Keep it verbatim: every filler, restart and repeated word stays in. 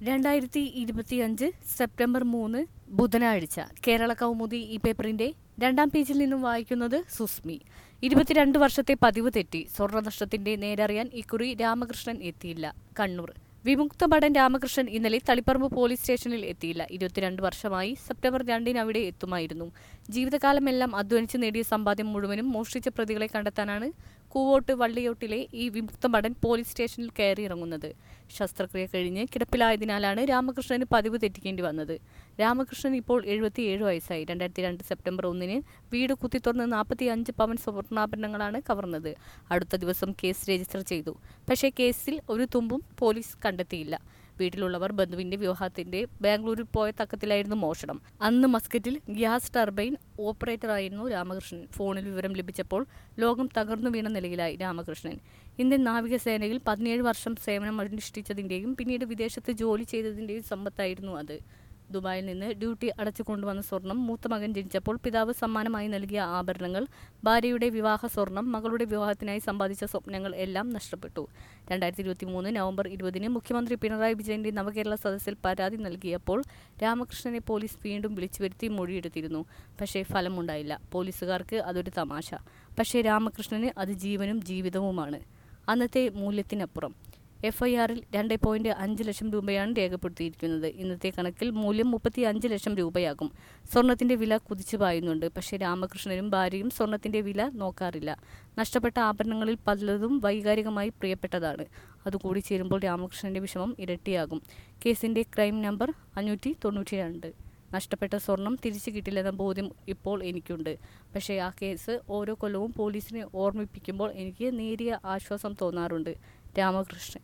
രണ്ടായിരത്തി ഇരുപത്തിയഞ്ച് സെപ്റ്റംബർ മൂന്ന് ബുധനാഴ്ച കേരള കൗമുദി ഈ പേപ്പറിന്റെ രണ്ടാം പേജിൽ നിന്നും വായിക്കുന്നത് സുസ്മി. ഇരുപത്തിരണ്ട് വർഷത്തെ പതിവ് തെറ്റി സ്വർണ്ണനഷ്ടത്തിന്റെ നേരറിയാൻ ഇക്കുറി രാമകൃഷ്ണൻ എത്തിയില്ല. കണ്ണൂർ വിമുക്ത ഭടൻ രാമകൃഷ്ണൻ ഇന്നലെ തളിപ്പറമ്പ് പോലീസ് സ്റ്റേഷനിൽ എത്തിയില്ല. ഇരുപത്തിരണ്ട് വർഷമായി സെപ്റ്റംബർ രണ്ടിന് അവിടെ എത്തുമായിരുന്നു. ജീവിതകാലമെല്ലാം അധ്വാനിച്ച് നേടിയ സമ്പാദ്യം മുഴുവനും മോഷ്ടിച്ച പ്രതികളെ കണ്ടെത്താനാണ് കൂവോട്ട് വള്ളിയോട്ടിലെ ഈ വിമുക്ത ഭടൻ പോലീസ് സ്റ്റേഷനിൽ കയറിയിറങ്ങുന്നത്. ശസ്ത്രക്രിയ കഴിഞ്ഞ് കിടപ്പിലായതിനാലാണ് രാമകൃഷ്ണന് പതിവ് തെറ്റിക്കേണ്ടി വന്നത്. രാമകൃഷ്ണൻ ഇപ്പോൾ എഴുപത്തിയേഴ് വയസ്സായി. രണ്ടായിരത്തി രണ്ട് സെപ്റ്റംബർ ഒന്നിന് വീട് കുത്തിത്തുറന്ന് നാൽപ്പത്തി അഞ്ച് പവൻ സ്വർണ്ണാഭരണങ്ങളാണ് കവർന്നത്. അടുത്ത ദിവസം കേസ് രജിസ്റ്റർ ചെയ്തു. പക്ഷേ കേസിൽ ഒരു തുമ്പും പോലീസ് കണ്ടെത്തിയില്ല. വീട്ടിലുള്ളവർ ബന്ധുവിന്റെ വിവാഹത്തിന്റെ ബാംഗ്ലൂരിൽ പോയ തക്കത്തിലായിരുന്നു മോഷണം. അന്ന് മസ്കറ്റിൽ ഗ്യാസ് ടർബൈൻ ഓപ്പറേറ്ററായിരുന്നു രാമകൃഷ്ണൻ. ഫോണിൽ വിവരം ലഭിച്ചപ്പോൾ ലോകം തകർന്നു വീണ നിലയിലായി രാമകൃഷ്ണൻ. ഇന്ത്യൻ നാവികസേനയിൽ പതിനേഴ് വർഷം സേവനം അനുഷ്ഠിച്ചതിന്റെയും പിന്നീട് വിദേശത്ത് ജോലി ചെയ്തതിന്റെയും സമ്പത്തായിരുന്നു അത്. ദുബായിൽ നിന്ന് ഡ്യൂട്ടി അടച്ചു കൊണ്ടുവന്ന സ്വർണം, മൂത്ത മകൻ ജനിച്ചപ്പോൾ പിതാവ് സമ്മാനമായി നൽകിയ ആഭരണങ്ങൾ, ഭാര്യയുടെ വിവാഹ സ്വർണം, മകളുടെ വിവാഹത്തിനായി സമ്പാദിച്ച സ്വപ്നങ്ങൾ എല്ലാം നഷ്ടപ്പെട്ടു. രണ്ടായിരത്തി ഇരുപത്തി മൂന്ന് നവംബർ ഇരുപതിന് മുഖ്യമന്ത്രി പിണറായി വിജയന്റെ നവകേരള സദസ്സിൽ പരാതി നൽകിയപ്പോൾ രാമകൃഷ്ണനെ പോലീസ് വീണ്ടും വിളിച്ചു വരുത്തി മൊഴിയെടുത്തിരുന്നു. പക്ഷേ ഫലമുണ്ടായില്ല. പോലീസുകാർക്ക് അതൊരു തമാശ. പക്ഷേ രാമകൃഷ്ണന് അത് ജീവനും ജീവിതവുമാണ്. അന്നത്തെ മൂല്യത്തിനപ്പുറം. എഫ് ഐ ആറിൽ രണ്ട് പോയിന്റ് അഞ്ച് ലക്ഷം രൂപയാണ് രേഖപ്പെടുത്തിയിരിക്കുന്നത്. ഇന്നത്തെ കണക്കിൽ മൂല്യം മുപ്പത്തി അഞ്ച് ലക്ഷം രൂപയാകും. സ്വർണത്തിന്റെ വില കുതിച്ചു പായുന്നുണ്ട്. പക്ഷേ രാമകൃഷ്ണനും ഭാര്യയും സ്വർണത്തിന്റെ വില നോക്കാറില്ല. നഷ്ടപ്പെട്ട ആഭരണങ്ങളിൽ പലതും വൈകാരികമായി പ്രിയപ്പെട്ടതാണ്. അതുകൂടി ചേരുമ്പോൾ രാമകൃഷ്ണന്റെ വിഷമം ഇരട്ടിയാകും. കേസിന്റെ ക്രൈം നമ്പർ അഞ്ഞൂറ്റി തൊണ്ണൂറ്റി രണ്ട്. നഷ്ടപ്പെട്ട സ്വർണം തിരിച്ചു കിട്ടില്ലെന്ന ബോധ്യം ഇപ്പോൾ എനിക്കുണ്ട്. പക്ഷേ ആ കേസ് ഓരോ കൊല്ലവും പോലീസിനെ ഓർമ്മിപ്പിക്കുമ്പോൾ എനിക്ക് നേരിയ ആശ്വാസം തോന്നാറുണ്ട്. രാമകൃഷ്ണൻ.